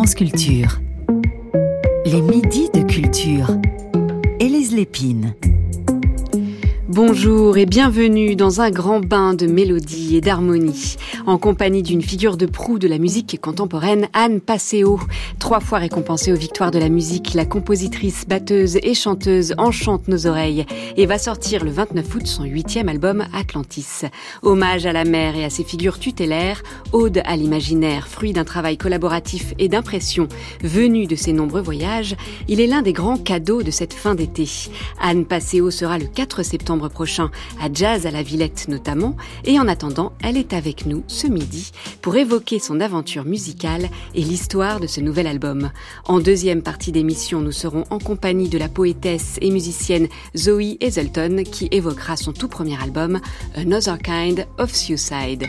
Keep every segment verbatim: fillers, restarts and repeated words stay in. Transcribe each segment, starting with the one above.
France Culture. Les midis de culture. Élise Lépine. Bonjour et bienvenue dans un grand bain de mélodie et d'harmonie, en compagnie d'une figure de proue de la musique contemporaine, Anne Passeo. Trois fois récompensée aux Victoires de la musique, la compositrice, batteuse et chanteuse enchante nos oreilles et va sortir le vingt-neuf août son huitième album Atlantis. Hommage à la mer et à ses figures tutélaires, ode à l'imaginaire, fruit d'un travail collaboratif et d'impression venu de ses nombreux voyages, il est l'un des grands cadeaux de cette fin d'été. Anne Passeo sera le quatre septembre prochain à Jazz à la Villette notamment, et en attendant, elle est avec nous ce midi pour évoquer son aventure musicale et l'histoire de ce nouvel album. En deuxième partie d'émission, nous serons en compagnie de la poétesse et musicienne Zoe Hazelton qui évoquera son tout premier album Another Kind of Suicide.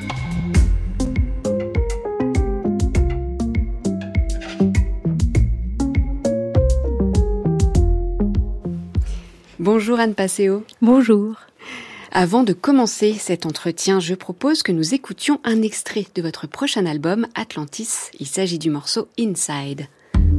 Bonjour Anne Passeo. Bonjour. Avant de commencer cet entretien, je propose que nous écoutions un extrait de votre prochain album, Atlantis. Il s'agit du morceau Inside.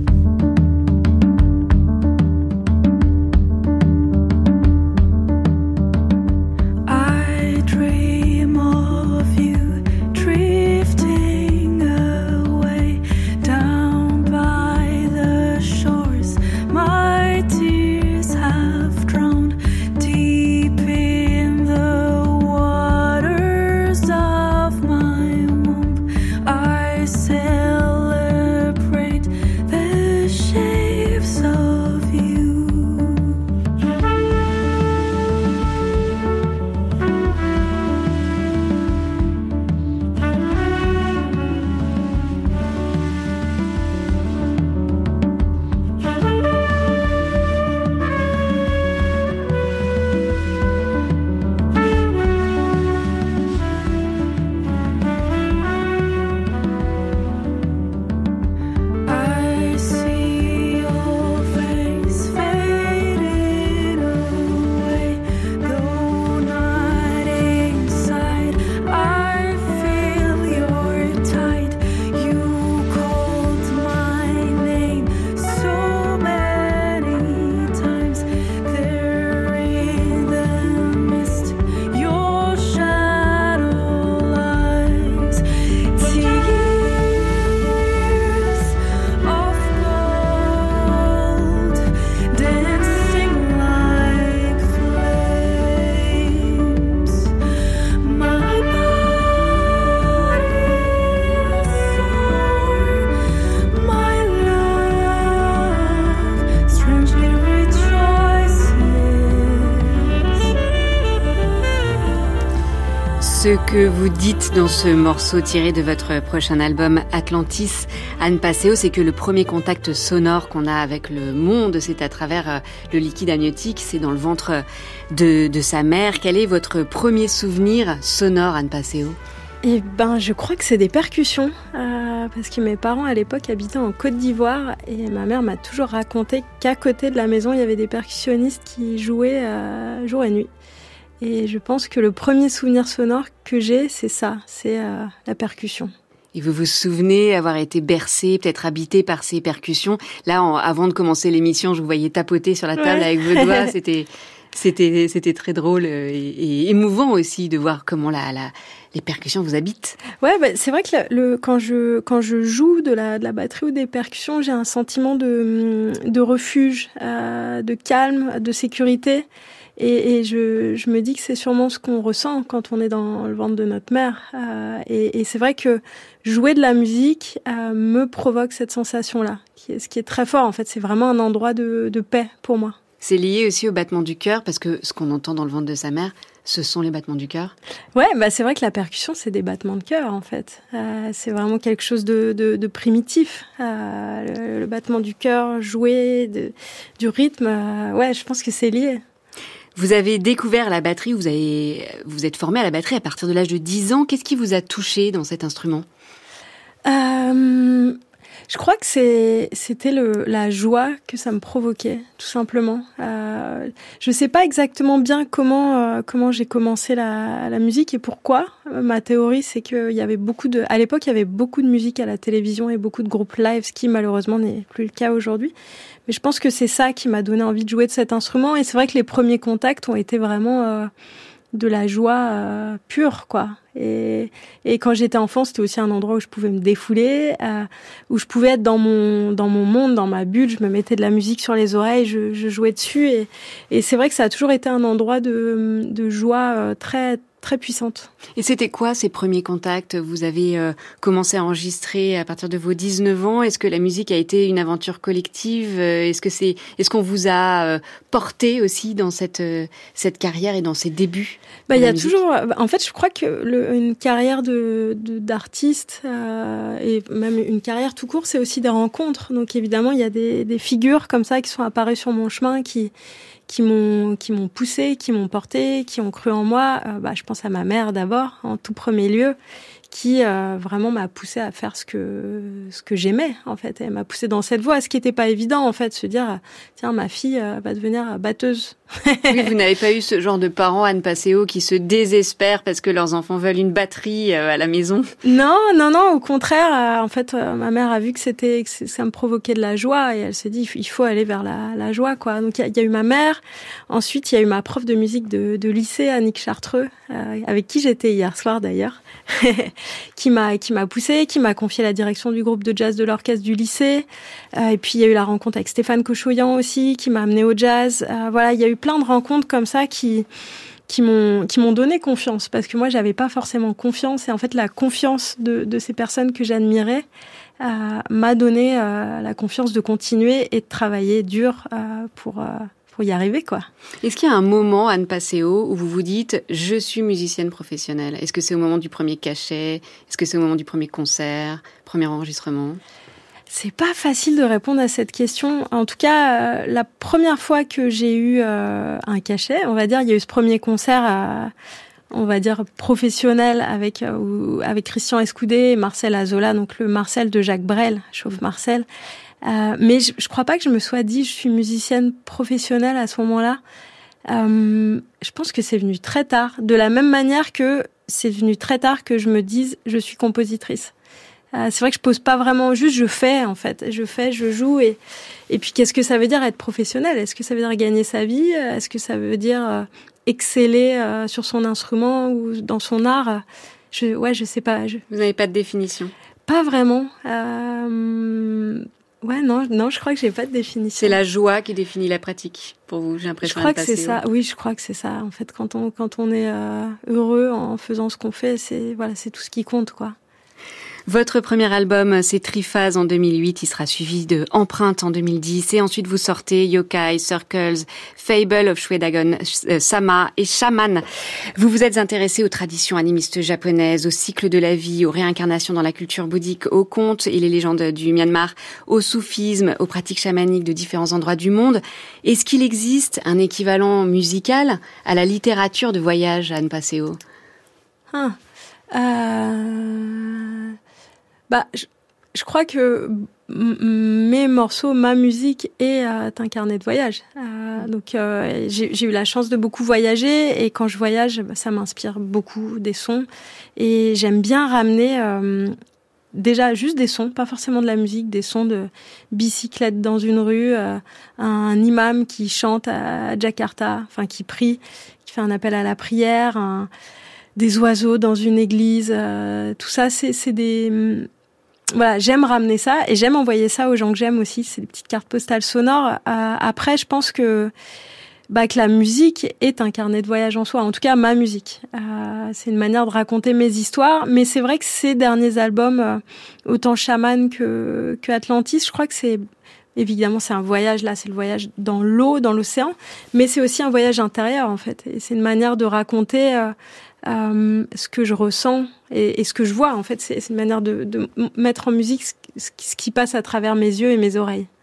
Ce que vous dites dans ce morceau tiré de votre prochain album Atlantis, Anne Passeo, c'est que le premier contact sonore qu'on a avec le monde, c'est à travers le liquide amniotique, c'est dans le ventre de, de sa mère. Quel est votre premier souvenir sonore, Anne Passeo ? Eh ben, je crois que c'est des percussions, euh, parce que mes parents à l'époque habitaient en Côte d'Ivoire et ma mère m'a toujours raconté qu'à côté de la maison, il y avait des percussionnistes qui jouaient euh, jour et nuit. Et je pense que le premier souvenir sonore que j'ai, c'est ça, c'est euh, la percussion. Et vous vous souvenez avoir été bercé, peut-être habité par ces percussions. Là, en, avant de commencer l'émission, je vous voyais tapoter sur la table ouais. avec vos doigts. C'était, c'était, c'était très drôle et, et émouvant aussi de voir comment la, la, les percussions vous habitent. Ouais, bah, c'est vrai que le, le, quand je quand je joue de la de la batterie ou des percussions, j'ai un sentiment de de refuge, euh, de calme, de sécurité. Et, et je, je me dis que c'est sûrement ce qu'on ressent quand on est dans le ventre de notre mère. Euh, et, et c'est vrai que jouer de la musique euh, me provoque cette sensation-là, qui est, ce qui est très fort. En fait, c'est vraiment un endroit de, de paix pour moi. C'est lié aussi au battement du cœur, parce que ce qu'on entend dans le ventre de sa mère, ce sont les battements du cœur. Ouais, bah c'est vrai que la percussion, c'est des battements de cœur, en fait. Euh, c'est vraiment quelque chose de, de, de primitif. Euh, le, le battement du cœur, jouer, de, du rythme, euh, ouais, je pense que c'est lié. Vous avez découvert la batterie, vous avez, vous êtes formé à la batterie à partir de l'âge de dix ans. Qu'est-ce qui vous a touché dans cet instrument ? euh, Je crois que c'est, c'était le, la joie que ça me provoquait, tout simplement. Euh, je sais pas exactement bien comment euh, comment j'ai commencé la, la musique et pourquoi. Euh, ma théorie, c'est qu'il y avait beaucoup de, à l'époque, il y avait beaucoup de musique à la télévision et beaucoup de groupes live, ce qui malheureusement n'est plus le cas aujourd'hui. Mais je pense que c'est ça qui m'a donné envie de jouer de cet instrument. Et c'est vrai que les premiers contacts ont été vraiment euh, de la joie euh, pure, quoi. Et, et quand j'étais enfant, c'était aussi un endroit où je pouvais me défouler, euh, où je pouvais être dans mon dans mon monde, dans ma bulle. Je me mettais de la musique sur les oreilles, je, je jouais dessus. Et, et c'est vrai que ça a toujours été un endroit de, de joie euh, très très puissante. Et c'était quoi ces premiers contacts ? Vous avez euh, commencé à enregistrer à partir de vos dix-neuf ans. Est-ce que la musique a été une aventure collective ? Est-ce que c'est, est-ce qu'on vous a euh, porté aussi dans cette euh, cette carrière et dans ces débuts ? Bah, il y a musique toujours. En fait, je crois que le, une carrière de, de d'artiste euh, et même une carrière tout court, c'est aussi des rencontres. Donc évidemment, il y a des, des figures comme ça qui sont apparues sur mon chemin, qui qui m'ont qui m'ont poussé, qui m'ont porté, qui ont cru en moi. Euh, bah, je pense à ma mère d'abord, en tout premier lieu, qui euh, vraiment m'a poussé à faire ce que ce que j'aimais en fait. Elle m'a poussé dans cette voie, ce qui n'était pas évident en fait, se dire tiens, ma fille euh, va devenir batteuse. Oui, vous n'avez pas eu ce genre de parents, Anne Passeo, qui se désespèrent parce que leurs enfants veulent une batterie euh, à la maison? Non, non, non, au contraire. Euh, en fait, euh, ma mère a vu que c'était que ça me provoquait de la joie et elle s'est dit il faut aller vers la, la joie, quoi. Donc il y, y a eu ma mère. Ensuite, il y a eu ma prof de musique de, de lycée, Annick Chartreux, euh, avec qui j'étais hier soir d'ailleurs, qui m'a qui m'a poussée, qui m'a confié la direction du groupe de jazz de l'orchestre du lycée. Euh, et puis il y a eu la rencontre avec Stéphane Cochoyan aussi, qui m'a amenée au jazz. Euh, voilà, il y a eu plein de rencontres comme ça qui qui m'ont qui m'ont donné confiance, parce que moi j'avais pas forcément confiance, et en fait la confiance de de ces personnes que j'admirais euh, m'a donné euh, la confiance de continuer et de travailler dur euh, pour euh, pour y arriver, quoi. Est-ce qu'il y a un moment, Anne Passeo, où vous vous dites je suis musicienne professionnelle? Est-ce que c'est au moment du premier cachet? Est-ce que c'est au moment du premier concert, premier enregistrement? C'est pas facile de répondre à cette question. En tout cas, euh, la première fois que j'ai eu euh, un cachet, on va dire, il y a eu ce premier concert, euh, on va dire professionnel, avec euh, avec Christian Escoudé et Marcel Azola, donc le Marcel de Jacques Brel, Chauffe Marcel. Euh, mais je, je crois pas que je me sois dit je suis musicienne professionnelle à ce moment-là. Euh, je pense que c'est venu très tard, de la même manière que c'est venu très tard que je me dise je suis compositrice. Euh, c'est vrai que je pose pas vraiment, juste je fais en fait, je fais, je joue, et et puis qu'est-ce que ça veut dire être professionnel? Est-ce que ça veut dire gagner sa vie? Est-ce que ça veut dire euh, exceller euh, sur son instrument ou dans son art? Je ouais, je sais pas. Je... Vous n'avez pas de définition? Pas vraiment. Euh... Ouais, non, non, je crois que j'ai pas de définition. C'est la joie qui définit la pratique pour vous, j'ai l'impression. Je crois que c'est ça. Oui, je crois que c'est ça. En fait, quand on quand on est euh, heureux en faisant ce qu'on fait, c'est voilà, c'est tout ce qui compte, quoi. Votre premier album, c'est Triphase en deux mille huit, il sera suivi de Empreinte en deux mille dix, et ensuite vous sortez Yokai, Circles, Fable of Shwedagon, Sama et Shaman. Vous vous êtes intéressé aux traditions animistes japonaises, au cycle de la vie, aux réincarnations dans la culture bouddhique, aux contes et les légendes du Myanmar, au soufisme, aux pratiques chamaniques de différents endroits du monde. Est-ce qu'il existe un équivalent musical à la littérature de voyage, Anne Passeo? Ah, euh... Bah, je, je crois que m- mes morceaux, ma musique est euh, un carnet de voyage. Euh, donc, euh, j'ai, j'ai eu la chance de beaucoup voyager, et quand je voyage, bah, ça m'inspire beaucoup des sons. Et j'aime bien ramener euh, déjà juste des sons, pas forcément de la musique, des sons de bicyclette dans une rue, euh, un imam qui chante à Jakarta, enfin qui prie, qui fait un appel à la prière, un, des oiseaux dans une église. Euh, tout ça, c'est, c'est des... Voilà, j'aime ramener ça, et j'aime envoyer ça aux gens que j'aime aussi. C'est des petites cartes postales sonores. Euh, après, je pense que bah que la musique est un carnet de voyage en soi. En tout cas, ma musique. Euh, c'est une manière de raconter mes histoires. Mais c'est vrai que ces derniers albums, euh, autant Shaman que que Atlantis, je crois que c'est évidemment c'est un voyage. Là, c'est le voyage dans l'eau, dans l'océan, mais c'est aussi un voyage intérieur en fait. Et c'est une manière de raconter euh, euh, ce que je ressens et, et ce que je vois. En fait, c'est, c'est une manière de, de mettre en musique ce, ce qui passe à travers mes yeux et mes oreilles.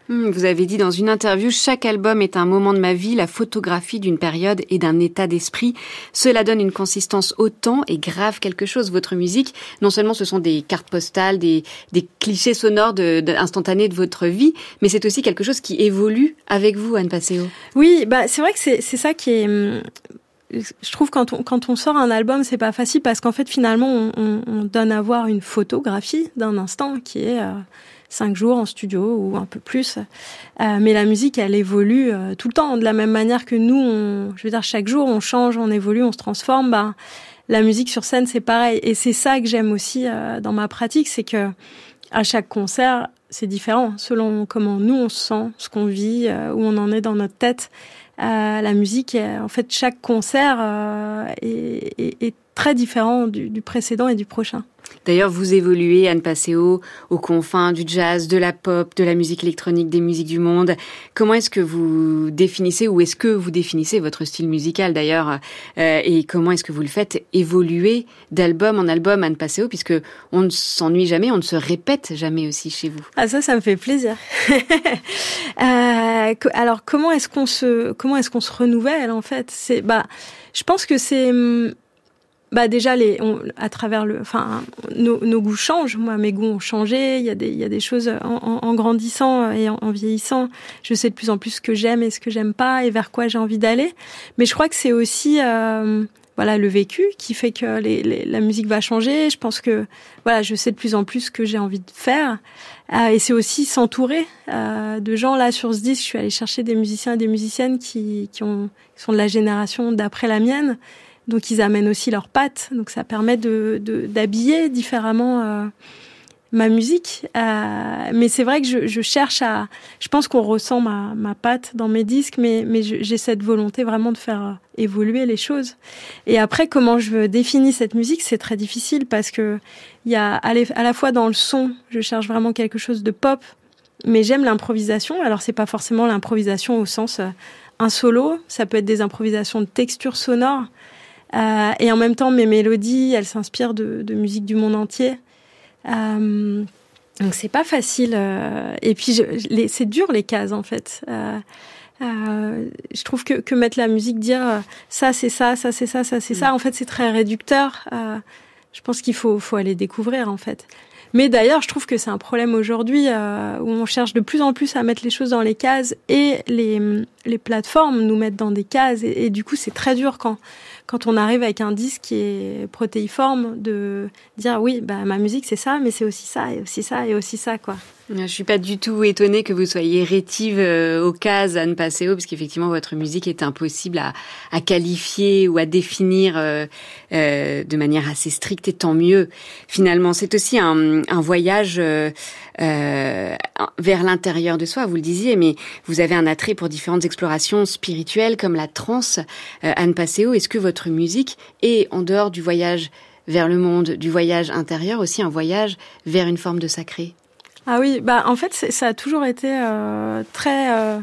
Vous avez dit dans une interview, chaque album est un moment de ma vie, la photographie d'une période et d'un état d'esprit. Cela donne une consistance au temps et grave quelque chose. Votre musique, non seulement ce sont des cartes postales, des, des clichés sonores de, de, instantanés de votre vie, mais c'est aussi quelque chose qui évolue avec vous, Anne Passeo. Oui, bah c'est vrai que c'est, c'est ça qui est... Je trouve quand on quand on sort un album, c'est pas facile parce qu'en fait finalement on, on, on donne à voir une photographie d'un instant qui est euh, cinq jours en studio ou un peu plus. Euh, mais la musique, elle évolue euh, tout le temps de la même manière que nous. On, je veux dire, chaque jour on change, on évolue, on se transforme. Bah, la musique sur scène, c'est pareil. Et c'est ça que j'aime aussi euh, dans ma pratique, c'est que à chaque concert, c'est différent selon comment nous on se sent, ce qu'on vit, euh, où on en est dans notre tête. Euh, la musique, en fait, chaque concert euh, est, est, est très différent du, du précédent et du prochain. D'ailleurs, vous évoluez, Anne Passeo, aux confins du jazz, de la pop, de la musique électronique, des musiques du monde. Comment est-ce que vous définissez, ou est-ce que vous définissez votre style musical d'ailleurs, euh, et comment est-ce que vous le faites évoluer d'album en album, Anne Passeo, puisque on ne s'ennuie jamais, on ne se répète jamais aussi chez vous. Ah ça, ça me fait plaisir. euh, alors comment est-ce qu'on se, comment est-ce qu'on se renouvelle en fait? C'est, bah, je pense que c'est Bah déjà les on, à travers le enfin nos, nos goûts changent. Moi mes goûts ont changé, il y a des il y a des choses en, en, en grandissant et en, en vieillissant, je sais de plus en plus ce que j'aime et ce que j'aime pas et vers quoi j'ai envie d'aller. Mais je crois que c'est aussi euh, voilà le vécu qui fait que les, les, la musique va changer. Je pense que voilà, je sais de plus en plus ce que j'ai envie de faire. Euh, et c'est aussi s'entourer euh, de gens. Là sur ce disque, je suis allée chercher des musiciens et des musiciennes qui qui ont qui sont de la génération d'après la mienne. Donc ils amènent aussi leurs pattes, donc ça permet de, de d'habiller différemment euh, ma musique. Euh, mais c'est vrai que je, je cherche à, je pense qu'on ressent ma ma patte dans mes disques, mais mais je, j'ai cette volonté vraiment de faire évoluer les choses. Et après, comment je définis cette musique, c'est très difficile parce que il y a à la fois dans le son, je cherche vraiment quelque chose de pop, mais j'aime l'improvisation. Alors c'est pas forcément l'improvisation au sens euh, un solo, ça peut être des improvisations de textures sonores. Euh, et en même temps, mes mélodies, elles s'inspirent de, de musique du monde entier. Euh, donc c'est pas facile. Euh, et puis je, les, c'est dur les cases en fait. Euh, euh, je trouve que, que mettre la musique, dire euh, ça c'est ça, ça c'est ça, ça c'est mmh. ça. En fait, c'est très réducteur. Euh, je pense qu'il faut, faut aller découvrir en fait. Mais d'ailleurs, je trouve que c'est un problème aujourd'hui euh, où on cherche de plus en plus à mettre les choses dans les cases et les, les plateformes nous mettent dans des cases. Et, et du coup, c'est très dur quand, quand on arrive avec un disque qui est protéiforme de dire oui, bah, ma musique c'est ça, mais c'est aussi ça, et aussi ça, et aussi ça, quoi. Je suis pas du tout étonnée que vous soyez rétive aux cases, Anne Passeo, parce qu'effectivement votre musique est impossible à, à qualifier ou à définir euh, euh, de manière assez stricte, et tant mieux. Finalement, c'est aussi un, un voyage euh, euh, vers l'intérieur de soi. Vous le disiez, mais vous avez un attrait pour différentes explorations spirituelles comme la trance. Euh, Anne Passeo, est-ce que votre musique est, en dehors du voyage vers le monde, du voyage intérieur, aussi un voyage vers une forme de sacré? Ah oui, bah en fait c'est, ça a toujours été euh, très euh,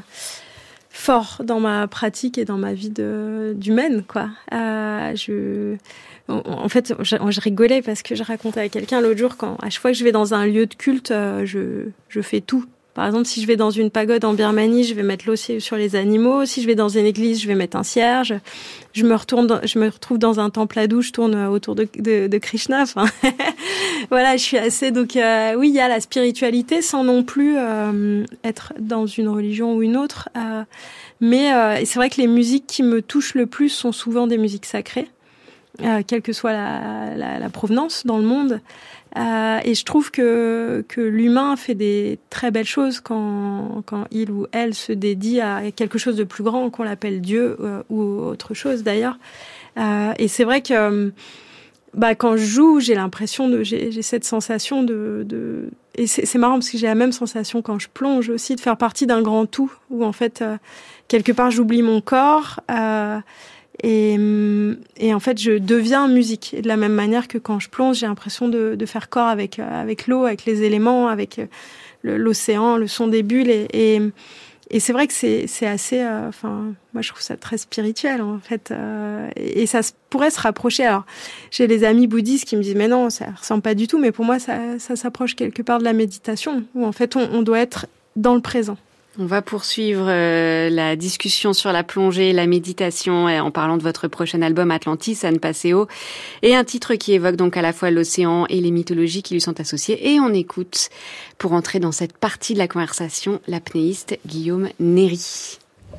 fort dans ma pratique et dans ma vie de d'humaine, quoi. Euh, je, en fait, je, je rigolais parce que je racontais à quelqu'un l'autre jour quand à chaque fois que je vais dans un lieu de culte, euh, je je fais tout. Par exemple, si je vais dans une pagode en Birmanie, je vais mettre l'eau sur les animaux. Si je vais dans une église, je vais mettre un cierge. Je me retourne, dans, je me retrouve dans un temple hindou, je tourne autour de, de, de Krishna. Enfin, voilà, je suis assez. Donc euh, oui, il y a la spiritualité sans non plus euh, être dans une religion ou une autre. Euh, mais euh, c'est vrai que les musiques qui me touchent le plus sont souvent des musiques sacrées, euh, quelle que soit la, la, la provenance dans le monde. Euh, et je trouve que que l'humain fait des très belles choses quand quand il ou elle se dédie à quelque chose de plus grand, qu'on l'appelle Dieu euh, ou autre chose d'ailleurs. Euh, et c'est vrai que bah quand je joue, j'ai l'impression de j'ai, j'ai cette sensation de de et c'est, c'est marrant parce que j'ai la même sensation quand je plonge aussi, de faire partie d'un grand tout où en fait euh, quelque part j'oublie mon corps. Euh, Et, et en fait, je deviens musique. Et de la même manière que quand je plonge, j'ai l'impression de, de faire corps avec, avec l'eau, avec les éléments, avec le, l'océan, le son des bulles. Et, et, et c'est vrai que c'est, c'est assez... Euh, enfin, moi, je trouve ça très spirituel, en fait. Euh, et, et ça pourrait se rapprocher. Alors, j'ai des amis bouddhistes qui me disent « Mais non, ça ressemble pas du tout. » Mais pour moi, ça, ça s'approche quelque part de la méditation, où en fait, on, on doit être dans le présent. On va poursuivre euh, la discussion sur la plongée, la méditation, en parlant de votre prochain album Atlantis, Anne Passeo, et un titre qui évoque donc à la fois l'océan et les mythologies qui lui sont associées. Et on écoute, pour entrer dans cette partie de la conversation, l'apnéiste Guillaume Néry.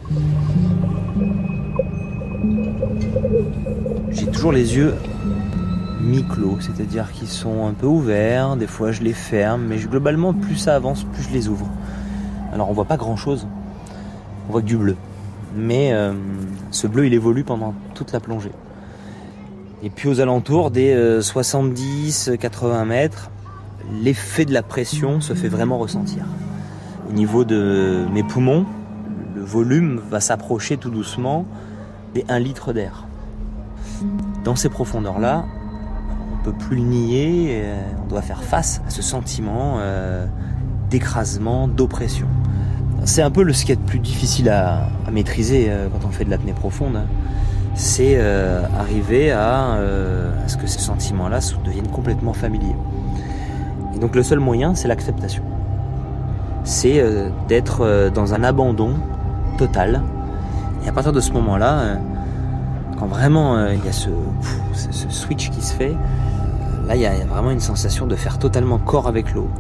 J'ai toujours les yeux mi-clos, c'est-à-dire qu'ils sont un peu ouverts, des fois je les ferme, mais globalement plus ça avance, plus je les ouvre. Alors on voit pas grand-chose, on voit que du bleu, mais euh, ce bleu il évolue pendant toute la plongée. Et puis aux alentours des euh, soixante-dix à quatre-vingts mètres, l'effet de la pression se fait vraiment ressentir. Au niveau de mes poumons, le volume va s'approcher tout doucement des un litre d'air. Dans ces profondeurs-là, on peut plus le nier, on doit faire face à ce sentiment euh, d'écrasement, d'oppression. C'est un peu le ce qui est le plus difficile à, à maîtriser euh, quand on fait de l'apnée profonde. C'est euh, arriver à, euh, à ce que ces sentiments-là deviennent complètement familiers. Et donc le seul moyen, c'est l'acceptation. C'est euh, d'être euh, dans un abandon total. Et à partir de ce moment-là, euh, quand vraiment il euh, y a ce, pff, ce switch qui se fait, là il y a vraiment une sensation de faire totalement corps avec l'eau.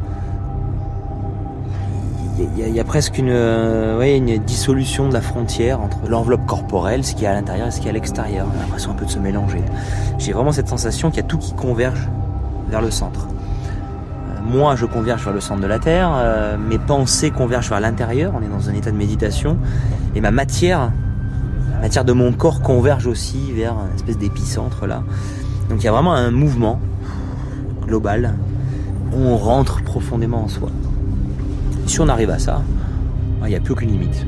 Il y, y, y a presque une, euh, ouais, une dissolution de la frontière entre l'enveloppe corporelle, ce qui est à l'intérieur et ce qui est à l'extérieur. On a l'impression un peu de se mélanger. J'ai vraiment cette sensation qu'il y a tout qui converge vers le centre. Euh, moi je converge vers le centre de la Terre, euh, mes pensées convergent vers l'intérieur, on est dans un état de méditation, et ma matière La matière de mon corps converge aussi vers une espèce d'épicentre là. Donc il y a vraiment un mouvement global où on rentre profondément en soi. Et si on arrive à ça, il n'y a plus aucune limite.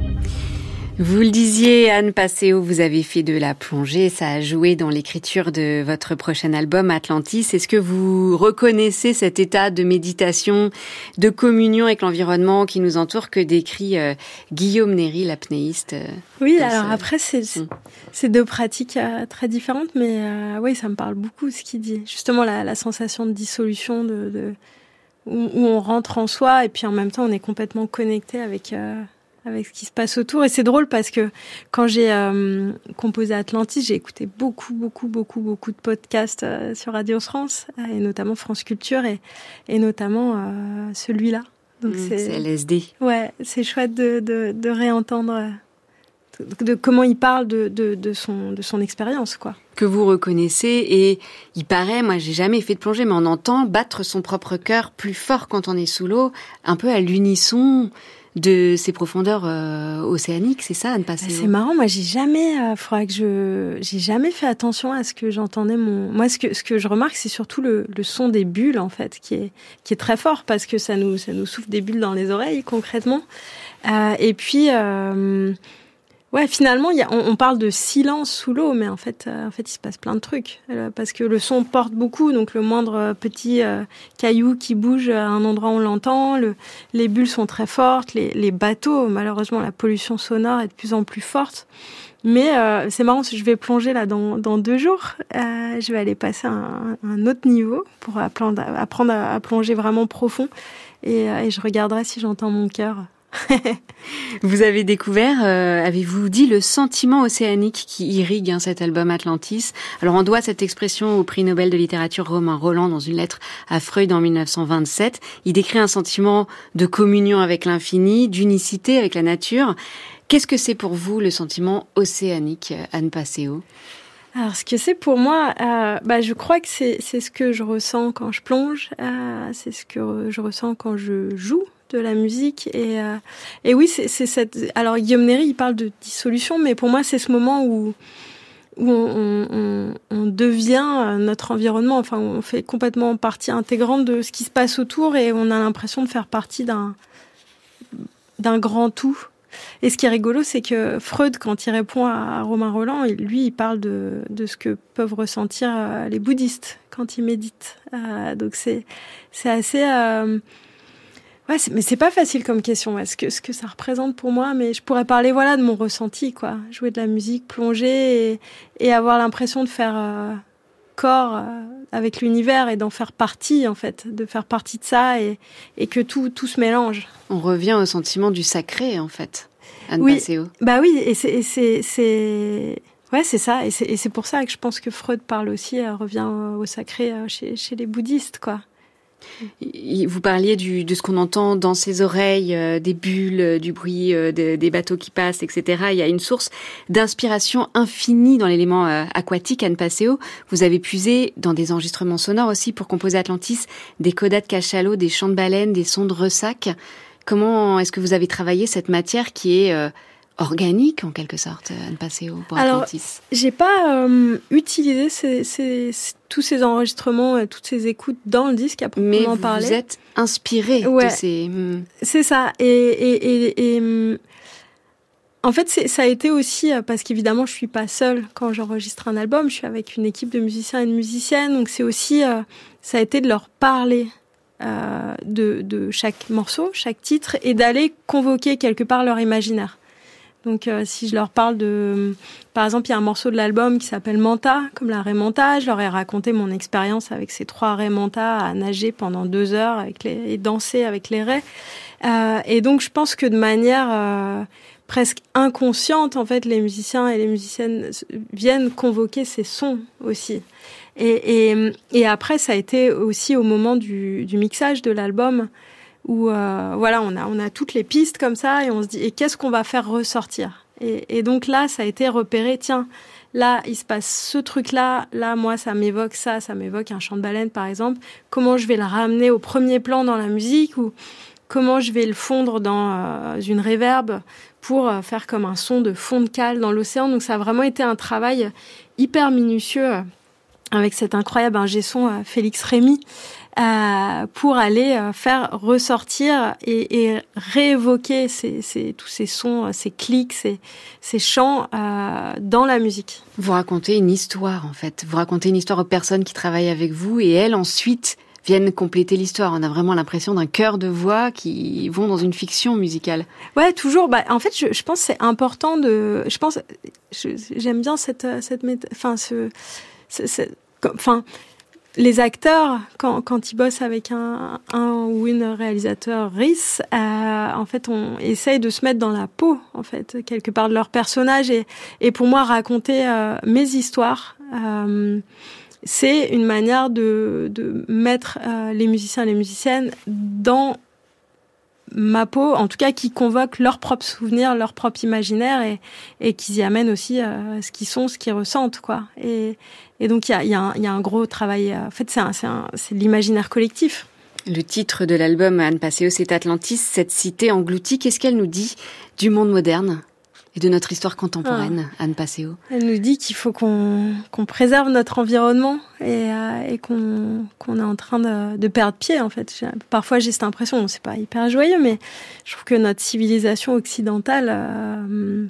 Vous le disiez, Anne Passeo, vous avez fait de la plongée, ça a joué dans l'écriture de votre prochain album Atlantis. Est-ce que vous reconnaissez cet état de méditation, de communion avec l'environnement qui nous entoure que décrit euh, Guillaume Néry, l'apnéiste euh, Oui, alors ce... après, c'est, mmh. c'est deux pratiques euh, très différentes, mais euh, oui, ça me parle beaucoup ce qu'il dit. Justement, la, la sensation de dissolution, de, de, où, où on rentre en soi et puis en même temps, on est complètement connecté avec... Euh, avec ce qui se passe autour. Et c'est drôle parce que quand j'ai euh, composé Atlantis, j'ai écouté beaucoup, beaucoup, beaucoup, beaucoup de podcasts euh, sur Radio France, euh, et notamment France Culture, et, et notamment euh, celui-là. Donc mmh, c'est, c'est L S D. Ouais, c'est chouette de, de, de réentendre de, de comment il parle de, de, de, son, de son expérience, quoi. Que vous reconnaissez, et il paraît, moi j'ai jamais fait de plongée, mais on entend battre son propre cœur plus fort quand on est sous l'eau, un peu à l'unisson de ces profondeurs euh, océaniques, c'est ça, Anne Passeo? C'est marrant, moi j'ai jamais, euh, faudrait que je, j'ai jamais fait attention à ce que j'entendais mon. Moi, ce que ce que je remarque, c'est surtout le, le son des bulles en fait, qui est qui est très fort parce que ça nous ça nous souffle des bulles dans les oreilles concrètement. Euh, et puis. Euh, Ouais, finalement, il y a, on, on parle de silence sous l'eau, mais en fait, euh, en fait, il se passe plein de trucs euh, parce que le son porte beaucoup, donc le moindre euh, petit euh, caillou qui bouge à un endroit on l'entend. Le, les bulles sont très fortes, les, les bateaux, malheureusement, la pollution sonore est de plus en plus forte. Mais euh, c'est marrant, je vais plonger là dans, dans deux jours. Euh, je vais aller passer à un, un autre niveau pour apprendre, apprendre à, à plonger vraiment profond, et, euh, et je regarderai si j'entends mon cœur. Vous avez découvert, euh, avez-vous dit, le sentiment océanique qui irrigue hein, cet album Atlantis. Alors on doit cette expression au prix Nobel de littérature Romain Rolland dans une lettre à Freud en dix-neuf cent vingt-sept. Il décrit un sentiment de communion avec l'infini, d'unicité avec la nature. Qu'est-ce que c'est pour vous le sentiment océanique, Anne Passeo ? Alors, ce que c'est pour moi, euh, bah, je crois que c'est, c'est ce que je ressens quand je plonge, euh, c'est ce que je ressens quand je joue de la musique, et euh, et oui, c'est, c'est cette. Alors Guillaume Néry, il parle de dissolution, mais pour moi, c'est ce moment où où on, on, on devient notre environnement. Enfin, on fait complètement partie intégrante de ce qui se passe autour, et on a l'impression de faire partie d'un d'un grand tout. Et ce qui est rigolo, c'est que Freud, quand il répond à Romain Rolland, lui, il parle de, de ce que peuvent ressentir les bouddhistes quand ils méditent. Euh, donc c'est, c'est assez... Euh... Ouais, c'est, mais c'est pas facile comme question, ouais, ce que, ce que ça représente pour moi, mais je pourrais parler, voilà, de mon ressenti, quoi. Jouer de la musique, plonger, et, et avoir l'impression de faire... Euh... corps euh, avec l'univers et d'en faire partie, en fait, de faire partie de ça et, et que tout, tout se mélange. On revient au sentiment du sacré, en fait, Anne oui, Passeo. Bah oui, et c'est, et c'est, c'est... Ouais, c'est ça. Et c'est, et c'est pour ça que je pense que Freud parle aussi, euh, revient au sacré euh, chez, chez les bouddhistes, quoi. Vous parliez du, de ce qu'on entend dans ses oreilles, euh, des bulles, euh, du bruit euh, de, des bateaux qui passent, et cetera. Il y a une source d'inspiration infinie dans l'élément euh, aquatique, Anne Passeo. Vous avez puisé dans des enregistrements sonores aussi pour composer Atlantis, des codas de cachalot, des chants de baleines, des sons de ressac. Comment est-ce que vous avez travaillé cette matière qui est euh, organique, en quelque sorte, Anne Passeo, pour Atlantis? Alors, j'ai pas euh, utilisé ces, ces, tous ces enregistrements et toutes ces écoutes dans le disque à proprement parler. Mais vous êtes inspiré ouais, de ces... C'est ça. Et, et, et, et en fait, c'est, ça a été aussi, parce qu'évidemment, je suis pas seule quand j'enregistre un album, je suis avec une équipe de musiciens et de musiciennes, donc c'est aussi, euh, ça a été de leur parler euh, de, de chaque morceau, chaque titre, et d'aller convoquer quelque part leur imaginaire. Donc, euh, si je leur parle de... Par exemple, il y a un morceau de l'album qui s'appelle Manta, comme la raie Manta. Je leur ai raconté mon expérience avec ces trois raies Manta à nager pendant deux heures avec les, et danser avec les raies. Euh, et donc, je pense que de manière euh, presque inconsciente, en fait, les musiciens et les musiciennes viennent convoquer ces sons aussi. Et, et, et après, ça a été aussi au moment du, du mixage de l'album où euh, voilà, on a on a toutes les pistes comme ça et on se dit et qu'est-ce qu'on va faire ressortir. Et, et donc là, ça a été repéré. Tiens, là, il se passe ce truc-là. Là, moi, ça m'évoque ça, ça m'évoque un chant de baleine, par exemple. Comment je vais le ramener au premier plan dans la musique ou comment je vais le fondre dans euh, une reverb pour euh, faire comme un son de fond de cale dans l'océan. Donc, ça a vraiment été un travail hyper minutieux euh, avec cet incroyable ingé son euh, Félix Rémy. Euh, pour aller euh, faire ressortir et, et réévoquer ces, ces, tous ces sons, ces clics, ces, ces chants euh, dans la musique. Vous racontez une histoire, en fait. Vous racontez une histoire aux personnes qui travaillent avec vous et elles, ensuite, viennent compléter l'histoire. On a vraiment l'impression d'un chœur de voix qui vont dans une fiction musicale. Ouais, toujours. Bah, en fait, je, je pense que c'est important de... Je pense... Je, j'aime bien cette... cette méta... Enfin, ce... ce, ce enfin... Les acteurs, quand, quand ils bossent avec un, un ou une réalisatrice, euh, en fait, on essaye de se mettre dans la peau, en fait, quelque part de leur personnage. Et, et pour moi, raconter euh, mes histoires, euh, c'est une manière de, de mettre euh, les musiciens et les musiciennes dans ma peau, en tout cas, qui convoquent leurs propres souvenirs, leur propre imaginaire et, et qu'ils y amènent aussi euh, ce qu'ils sont, ce qu'ils ressentent, quoi. Et, et donc, il y a, y, a y a un gros travail. En fait, c'est, un, c'est, un, c'est l'imaginaire collectif. Le titre de l'album, Anne Passeo, c'est Atlantis, cette cité engloutie. Qu'est-ce qu'elle nous dit du monde moderne et de notre histoire contemporaine, ah. Anne Passeo? Elle nous dit qu'il faut qu'on, qu'on préserve notre environnement et, euh, et qu'on, qu'on est en train de, de perdre pied, en fait. J'ai, parfois, j'ai cette impression, bon, c'est pas hyper joyeux, mais je trouve que notre civilisation occidentale euh,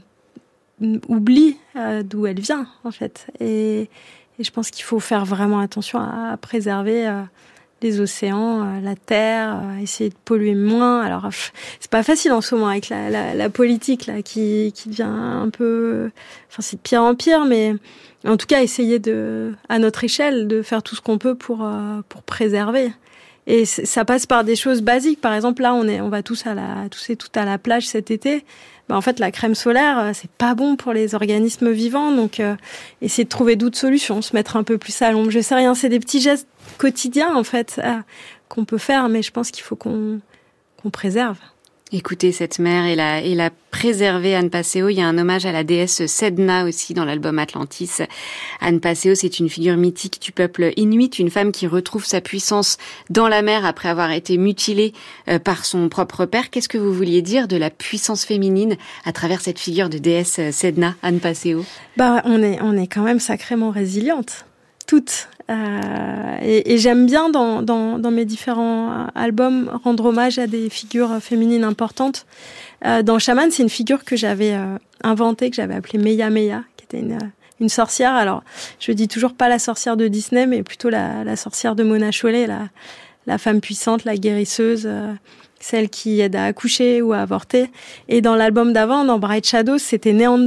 oublie euh, d'où elle vient, en fait. Et, et je pense qu'il faut faire vraiment attention à, à préserver euh, les océans, euh, la terre, euh, essayer de polluer moins. Alors, c'est pas facile en ce moment avec la, la, la politique là qui, qui devient un peu... Enfin, c'est de pire en pire, mais en tout cas, essayer de, à notre échelle, de faire tout ce qu'on peut pour, euh, pour préserver. Et ça passe par des choses basiques. Par exemple, là, on est, on va tous à la, tous et toutes à la plage cet été. Ben, en fait, la crème solaire, c'est pas bon pour les organismes vivants. Donc, euh, essayer de trouver d'autres solutions, se mettre un peu plus à l'ombre. Je sais rien, c'est des petits gestes quotidiens, en fait, euh, qu'on peut faire, mais je pense qu'il faut qu'on, qu'on préserve. Écoutez cette mer et la, et la préserver, Anne Passeo. Il y a un hommage à la déesse Sedna aussi dans l'album Atlantis. Anne Passeo, c'est une figure mythique du peuple inuit, une femme qui retrouve sa puissance dans la mer après avoir été mutilée par son propre père. Qu'est-ce que vous vouliez dire de la puissance féminine à travers cette figure de déesse Sedna, Anne Passeo? Bah, on est, on est quand même sacrément résilientes. Toutes. Euh, et, et j'aime bien dans, dans, dans mes différents albums rendre hommage à des figures féminines importantes. Euh, dans Shaman, c'est une figure que j'avais euh, inventée, que j'avais appelée Meia Meia, qui était une, une sorcière. Alors, je dis toujours pas la sorcière de Disney, mais plutôt la, la sorcière de Mona Chollet, la, la femme puissante, la guérisseuse, euh, celle qui aide à accoucher ou à avorter. Et dans l'album d'avant, dans Bright Shadows, c'était Neanda,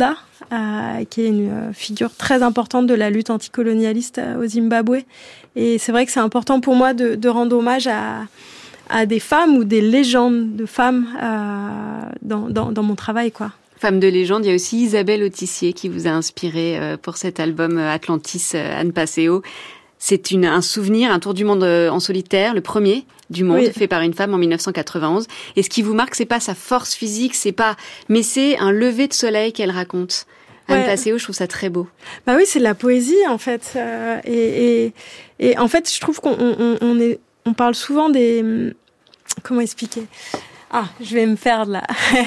euh, qui est une figure très importante de la lutte anticolonialiste au Zimbabwe. Et c'est vrai que c'est important pour moi de, de rendre hommage à, à des femmes ou des légendes de femmes euh, dans, dans, dans mon travail, quoi. Femme de légende, il y a aussi Isabelle Autissier qui vous a inspiré pour cet album Atlantis, Anne Passeo. C'est une, un souvenir, un tour du monde en solitaire, le premier du monde, oui. fait par une femme en dix-neuf cent quatre-vingt-onze. Et ce qui vous marque, c'est pas sa force physique, c'est pas, mais c'est un lever de soleil qu'elle raconte. Anne ouais. Passeo, je trouve ça très beau. Bah oui, c'est de la poésie en fait. Euh, et, et, et en fait, je trouve qu'on on, on est, on parle souvent des, comment expliquer? Ah, je vais me faire là.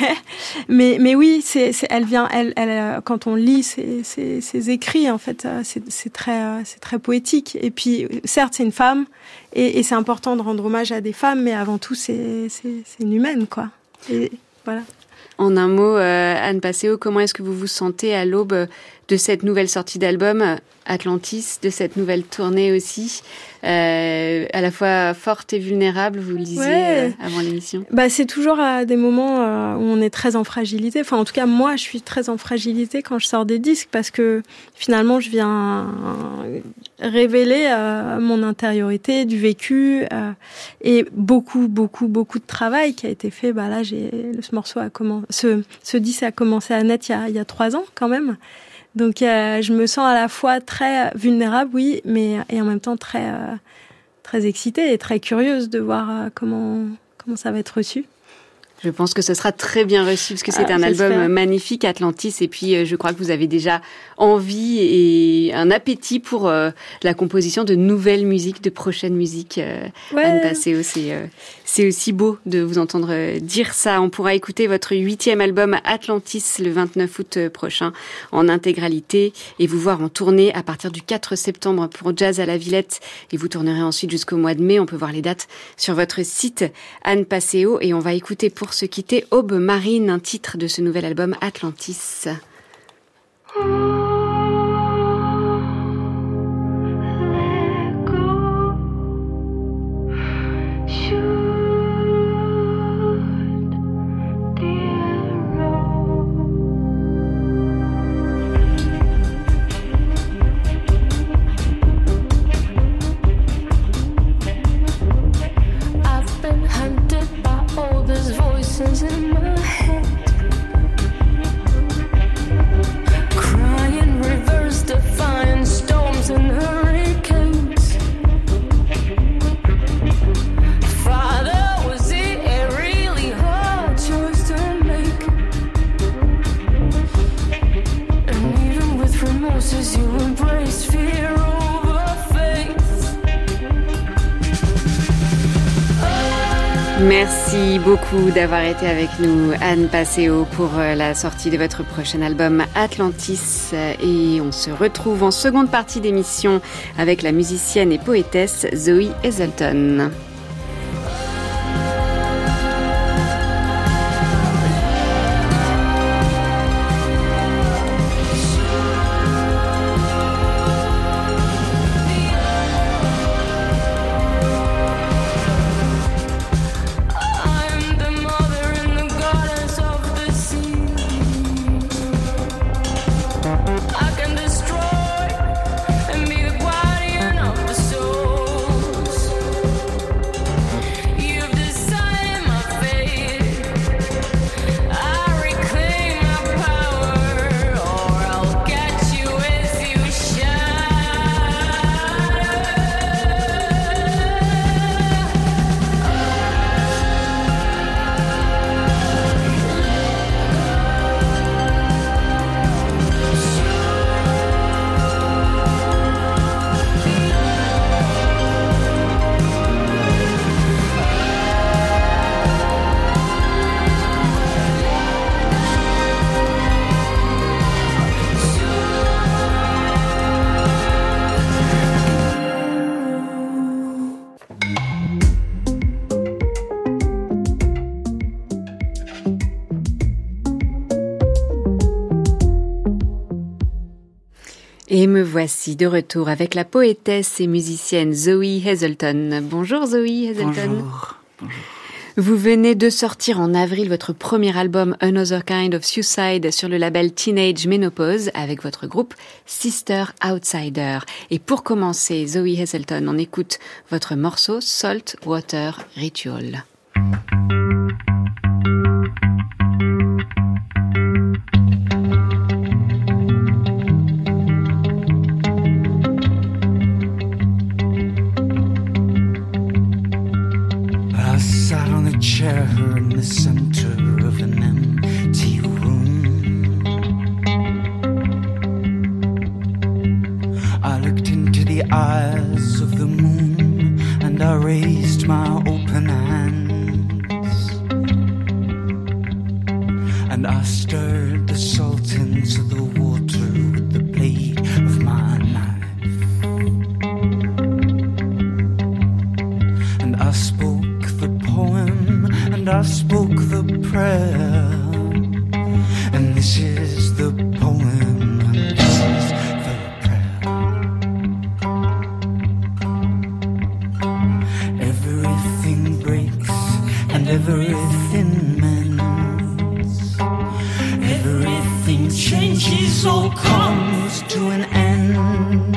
mais mais oui, c'est, c'est elle vient, elle elle quand on lit ses ses, ses écrits en fait, c'est c'est très c'est très poétique. Et puis certes, c'est une femme et, et c'est important de rendre hommage à des femmes, mais avant tout, c'est c'est c'est une humaine quoi. Et voilà. En un mot, euh, Anne Passeo, comment est-ce que vous vous sentez à l'aube de cette nouvelle sortie d'album Atlantis, de cette nouvelle tournée aussi, euh, à la fois forte et vulnérable, vous le disiez ouais. euh, avant l'émission. Bah, c'est toujours à des moments euh, où on est très en fragilité. Enfin, en tout cas, moi, je suis très en fragilité quand je sors des disques parce que finalement, je viens révéler euh, mon intériorité, du vécu euh, et beaucoup, beaucoup, beaucoup de travail qui a été fait. Bah là, j'ai ce morceau a commencé, ce, ce disque a commencé à naître il y a, il y a trois ans quand même. Donc, euh, je me sens à la fois très vulnérable, oui, mais et en même temps très euh, très excitée et très curieuse de voir euh, comment comment ça va être reçu. Je pense que ce sera très bien reçu parce que c'est ah, un album j'espère. magnifique, Atlantis. Et puis, euh, je crois que vous avez déjà envie et un appétit pour euh, la composition de nouvelles musiques, de prochaines musiques. Euh, ouais. Anne Passeo, c'est euh, c'est aussi beau de vous entendre dire ça. On pourra écouter votre huitième album Atlantis le vingt-neuf août prochain en intégralité et vous voir en tournée à partir du quatre septembre pour Jazz à la Villette. Et vous tournerez ensuite jusqu'au mois de mai. On peut voir les dates sur votre site Anne Passeo et on va écouter pour se quitter Aube Marine, un titre de ce nouvel album Atlantis. In my head, Merci beaucoup d'avoir été avec nous, Anne Passeo, pour la sortie de votre prochain album Atlantis. Et on se retrouve en seconde partie d'émission avec la musicienne et poétesse Zoe Hazelton. Et me voici de retour avec la poétesse et musicienne Zoe Hazelton. Bonjour Zoe Hazelton. Bonjour. Bonjour. Vous venez de sortir en avril votre premier album Another Kind of Suicide sur le label Teenage Menopause avec votre groupe Sister Outsider. Et pour commencer, Zoe Hazelton, on écoute votre morceau Salt Water Ritual. Chair in the center of an empty room. I looked into the eyes of the moon and I raised my open hands and I stirred the salt into the water with the blade of my knife and I spoke the poem and I spoke the prayer, and this is the poem, and this is the prayer. Everything breaks and everything mends. Everything changes, all comes to an end.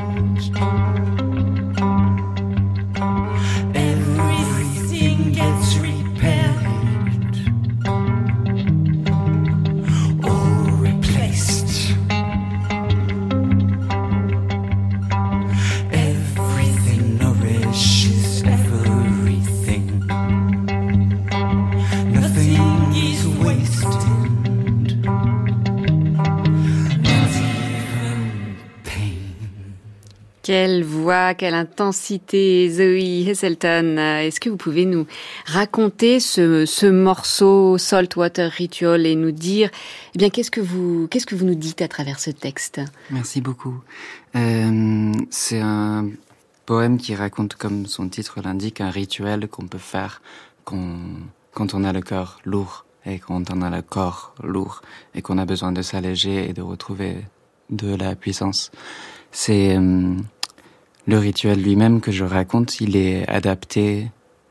Everything gets repaired or replaced. Everything nourishes everything. Nothing is wasted, not even pain. Quelle voix, quelle intensité, Zoe Hazelton. Est-ce que vous pouvez nous raconter ce, ce morceau Saltwater Ritual et nous dire, eh bien, qu'est-ce que vous, qu'est-ce que vous nous dites à travers ce texte? Merci beaucoup. Euh, c'est un poème qui raconte, comme son titre l'indique, un rituel qu'on peut faire quand, quand on a le cœur lourd et quand on a le corps lourd et qu'on a besoin de s'alléger et de retrouver de la puissance. C'est euh, le rituel lui-même que je raconte, il est adapté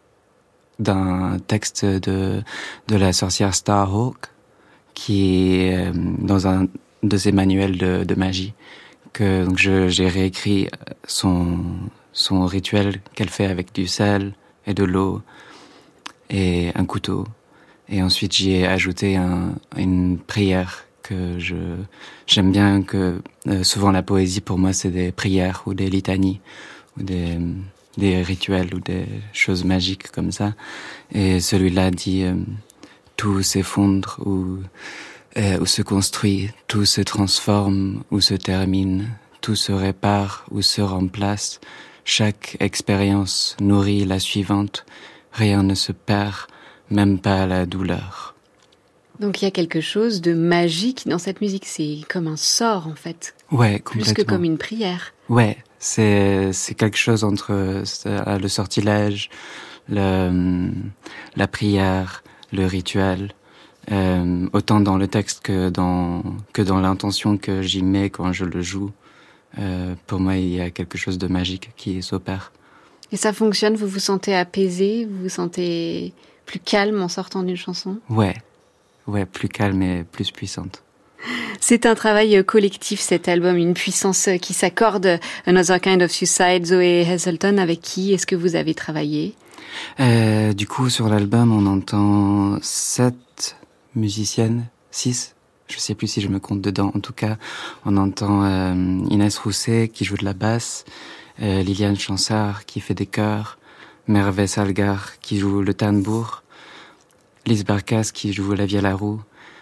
d'un texte de de la sorcière Starhawk, qui est euh, dans un de ses manuels de, de magie, que donc je j'ai réécrit son son rituel qu'elle fait avec du sel et de l'eau et un couteau, et ensuite j'y ai ajouté un, une prière que je j'aime bien, que euh, souvent la poésie pour moi c'est des prières ou des litanies ou des des rituels ou des choses magiques comme ça, et celui-là dit euh, tout s'effondre ou euh, ou se construit, tout se transforme ou se termine, tout se répare ou se remplace, chaque expérience nourrit la suivante, rien ne se perd, même pas la douleur. Donc il y a quelque chose de magique dans cette musique, c'est comme un sort en fait. Ouais, complètement. Plus que comme une prière. Ouais, c'est c'est quelque chose entre le sortilège, le la prière, le rituel, euh, autant dans le texte que dans que dans l'intention que j'y mets quand je le joue. Euh, pour moi, il y a quelque chose de magique qui s'opère. Et ça fonctionne, vous vous sentez apaisé, vous vous sentez plus calme en sortant d'une chanson? Ouais. Ouais, plus calme et plus puissante. C'est un travail collectif, cet album, une puissance qui s'accorde. Another Kind of Suicide, Zoe Hazelton, avec qui est-ce que vous avez travaillé? euh, Du coup, sur l'album, on entend sept musiciennes, six, je sais plus si je me compte dedans. En tout cas, on entend euh, Inès Rousset qui joue de la basse, euh, Liliane Chansard qui fait des chœurs, Merve Salgar qui joue le tambour, Lise Barkas qui joue la vielle à roue,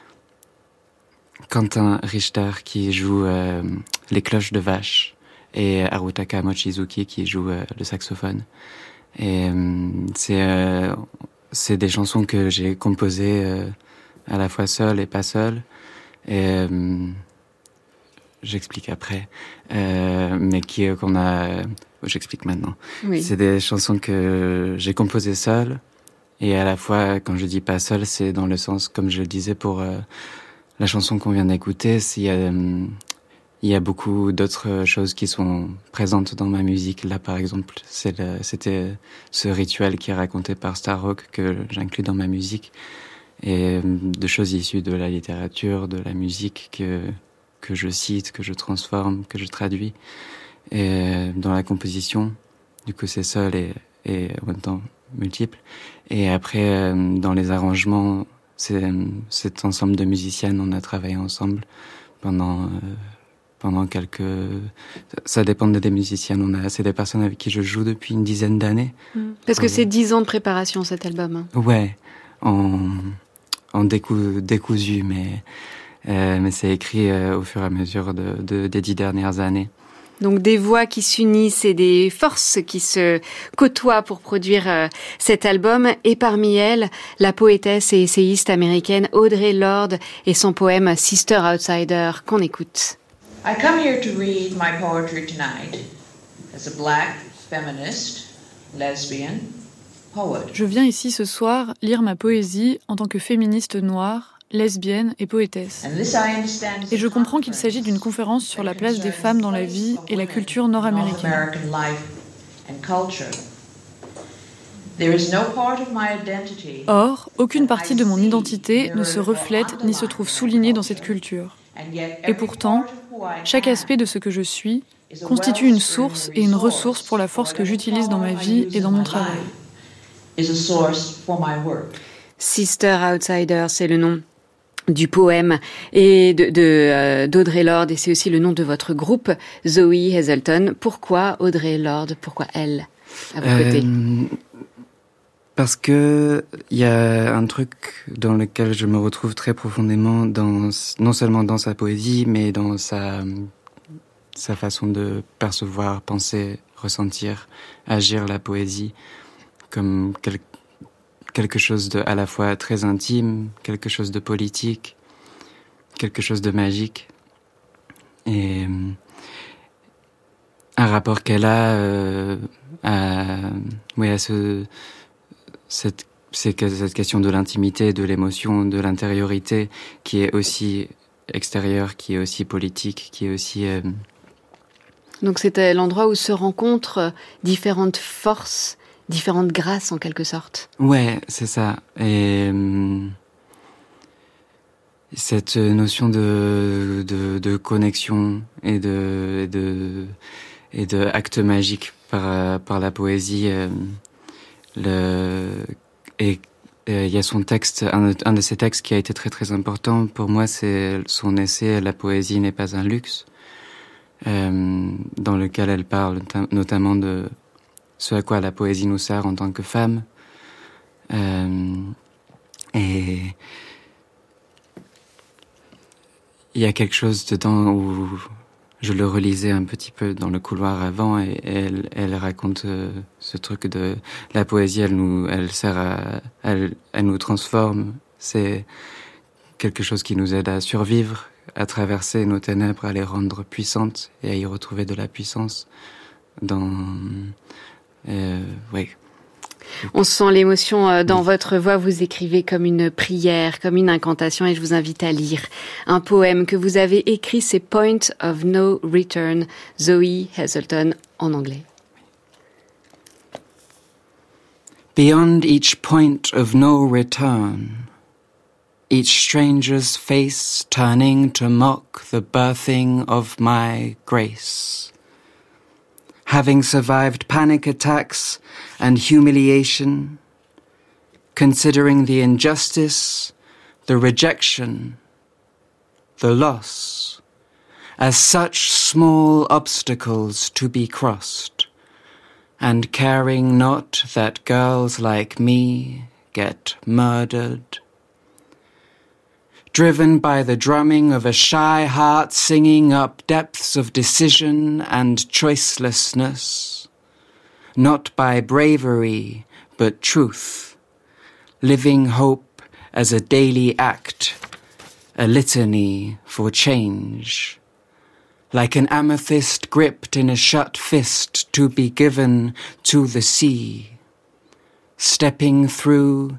Quentin Richter qui joue euh, les cloches de vache, et Harutaka Mochizuki qui joue euh, le saxophone. Et euh, c'est euh, c'est des chansons que j'ai composées euh, à la fois seule et pas seule. Et euh, j'explique après, euh, mais qui qu'on a, j'explique maintenant. Oui. C'est des chansons que j'ai composées seule. Et à la fois, quand je dis pas seul, c'est dans le sens, comme je le disais pour euh, la chanson qu'on vient d'écouter, il y a, il il y a beaucoup d'autres choses qui sont présentes dans ma musique. Là, par exemple, c'est le, c'était ce rituel qui est raconté par Starhawk que j'inclus dans ma musique. Et de choses issues de la littérature, de la musique que, que je cite, que je transforme, que je traduis. Et dans la composition, du coup, c'est seul et, et en même temps multiple. Et après, dans les arrangements, c'est cet ensemble de musiciennes, on a travaillé ensemble pendant... Euh, pendant quelques... Ça dépend des musiciennes. On a, c'est des personnes avec qui je joue depuis une dizaine d'années. Parce que c'est dix ans de préparation, cet album. Ouais, en, en décou, décousu, mais, euh, mais c'est écrit euh, au fur et à mesure de, de, des dix dernières années. Donc des voix qui s'unissent et des forces qui se côtoient pour produire euh, cet album. Et parmi elles, la poétesse et essayiste américaine Audre Lorde et son poème Sister Outsider, qu'on écoute. I come here to read my poetry tonight as a black, feminist, lesbian, poet. Je viens ici ce soir lire ma poésie en tant que féministe noire, lesbienne et poétesse. Et je comprends qu'il s'agit d'une conférence sur la place des femmes dans la vie et la culture nord-américaine. Or, aucune partie de mon identité ne se reflète ni se trouve soulignée dans cette culture. Et pourtant, chaque aspect de ce que je suis constitue une source et une ressource pour la force que j'utilise dans ma vie et dans mon travail. Sister Outsider, c'est le nom du poème et de, de, euh, d'Audre Lorde, et c'est aussi le nom de votre groupe, Zoe Hazelton. Pourquoi Audre Lorde? Pourquoi elle, à vos euh, côtés? Parce que il y a un truc dans lequel je me retrouve très profondément, dans, non seulement dans sa poésie, mais dans sa, sa façon de percevoir, penser, ressentir, agir la poésie, comme quel, quelque chose de à la fois très intime, quelque chose de politique, quelque chose de magique, et un rapport qu'elle a euh, à, oui, à ce Cette, c'est cette question de l'intimité, de l'émotion, de l'intériorité, qui est aussi extérieure, qui est aussi politique, qui est aussi... Euh... Donc c'était l'endroit où se rencontrent différentes forces, différentes grâces en quelque sorte. Ouais, c'est ça. Et euh, cette notion de, de, de connexion et de, et de, et de acte magique par, par la poésie... Euh, Le, et il euh, y a son texte, un, un de ses textes qui a été très très important pour moi, c'est son essai « La poésie n'est pas un luxe euh, », dans lequel elle parle notamment de ce à quoi la poésie nous sert en tant que femme. Euh, et il y a quelque chose dedans où je le relisais un petit peu dans le couloir avant, et elle, elle raconte euh, ce truc de la poésie, elle nous, elle sert à, elle, elle nous transforme. C'est quelque chose qui nous aide à survivre, à traverser nos ténèbres, à les rendre puissantes et à y retrouver de la puissance. Dans, euh, ouais. On sent l'émotion dans votre voix, vous écrivez comme une prière, comme une incantation, et je vous invite à lire un poème que vous avez écrit, c'est Point of No Return, Zoe Hazelton en anglais. Beyond each point of no return, each stranger's face turning to mock the birthing of my grace. Having survived panic attacks and humiliation, considering the injustice, the rejection, the loss, as such small obstacles to be crossed, and caring not that girls like me get murdered. Driven by the drumming of a shy heart singing up depths of decision and choicelessness, not by bravery, but truth, living hope as a daily act, a litany for change, like an amethyst gripped in a shut fist to be given to the sea, stepping through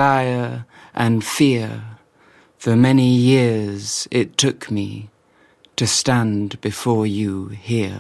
desire and fear, the many years it took me to stand before you here.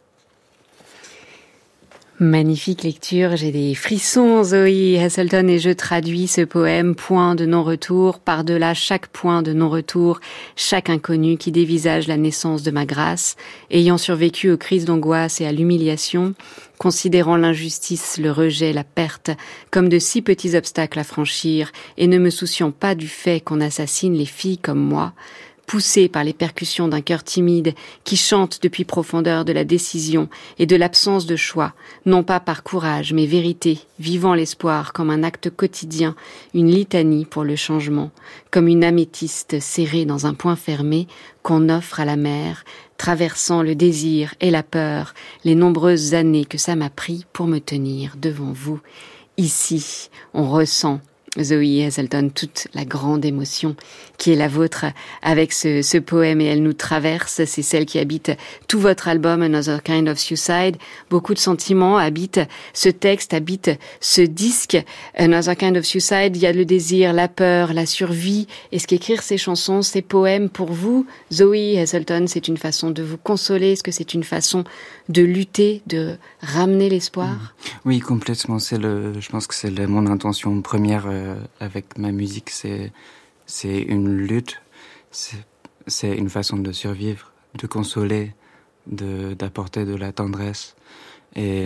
Magnifique lecture, j'ai des frissons, Zoe Hazelton, et je traduis ce poème, point de non-retour, par-delà chaque point de non-retour, chaque inconnu qui dévisage la naissance de ma grâce, ayant survécu aux crises d'angoisse et à l'humiliation, considérant l'injustice, le rejet, la perte, comme de si petits obstacles à franchir, et ne me souciant pas du fait qu'on assassine les filles comme moi, poussé par les percussions d'un cœur timide qui chante depuis profondeur de la décision et de l'absence de choix, non pas par courage mais vérité, vivant l'espoir comme un acte quotidien, une litanie pour le changement, comme une améthyste serrée dans un point fermé qu'on offre à la mer, traversant le désir et la peur, les nombreuses années que ça m'a pris pour me tenir devant vous. Ici, on ressent Zoe Hazelton, toute la grande émotion qui est la vôtre avec ce, ce poème, et elle nous traverse, c'est celle qui habite tout votre album Another Kind of Suicide. Beaucoup de sentiments habitent ce texte, habitent ce disque Another Kind of Suicide. Il y a le désir, la peur, la survie. Est-ce qu'écrire ces chansons, ces poèmes pour vous, Zoe Hazelton, c'est une façon de vous consoler? Est-ce que c'est une façon de lutter, de ramener l'espoir? Oui, complètement. C'est le, je pense que c'est le, mon intention première euh, avec ma musique, c'est c'est une lutte, c'est, c'est une façon de survivre, de consoler, de d'apporter de la tendresse et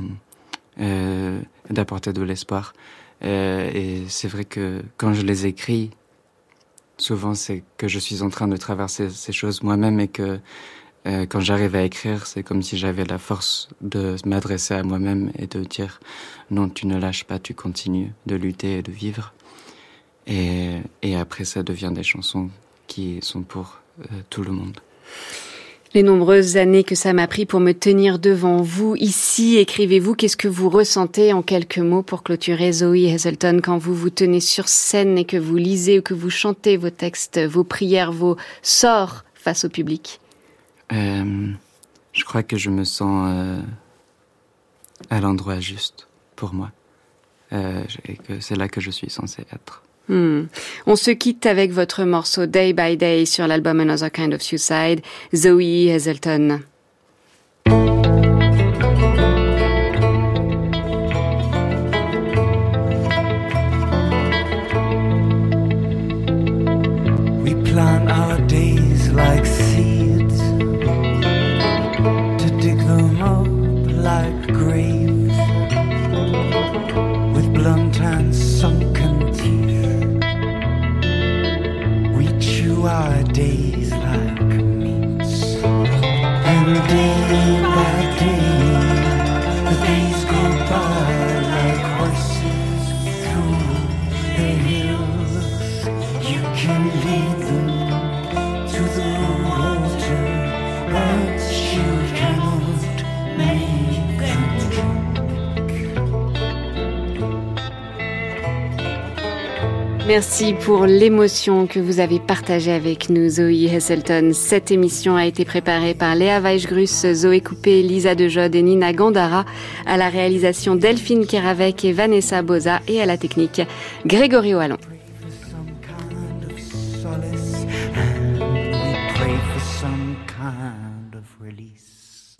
euh, d'apporter de l'espoir. Euh, et c'est vrai que quand je les écris, souvent c'est que je suis en train de traverser ces choses moi-même, et que euh, quand j'arrive à écrire, c'est comme si j'avais la force de m'adresser à moi-même et de dire non, tu ne lâches pas, tu continues de lutter et de vivre. Et, et après, ça devient des chansons qui sont pour euh, tout le monde. Les nombreuses années que ça m'a pris pour me tenir devant vous, ici, écrivez-vous, qu'est-ce que vous ressentez en quelques mots pour clôturer, Zoe Hazelton, quand vous vous tenez sur scène et que vous lisez ou que vous chantez vos textes, vos prières, vos sorts face au public? euh, Je crois que je me sens euh, à l'endroit juste pour moi, euh, et que c'est là que je suis censé être. Hmm. On se quitte avec votre morceau Day by Day sur l'album Another Kind of Suicide, Zoe Hazelton. We plan our days like seeds, to dig them up like graves, with blunt and sunken teeth. Our days like meats, and day by day the days go by like horses through the hills. You can lead them to the water, but you cannot make them drink. Merci pour l'émotion que vous avez partagée avec nous, Zoe Hazelton. Cette émission a été préparée par Léa Weissgruss, Zoé Coupé, Lisa Dejode et Nina Gandara, à la réalisation Delphine Keravec et Vanessa Boza, et à la technique Grégory Wallon.